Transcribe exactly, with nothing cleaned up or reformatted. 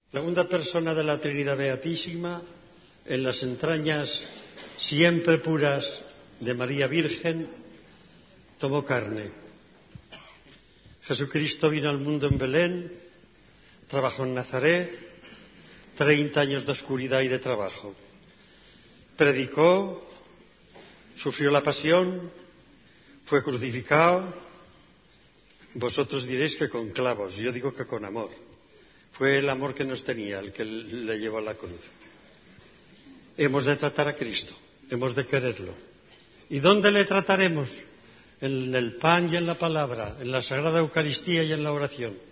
Segunda persona de la Trinidad Beatísima, en las entrañas siempre puras de María Virgen, tomó carne. Jesucristo vino al mundo en Belén, trabajó en Nazaret, treinta años de oscuridad y de trabajo. Predicó, sufrió la pasión, fue crucificado. Vosotros diréis que con clavos, yo digo que con amor. Fue el amor que nos tenía el que le llevó a la cruz. Hemos de tratar a Cristo, hemos de quererlo. ¿Y dónde le trataremos? En el pan y en la palabra, en la Sagrada Eucaristía y en la oración.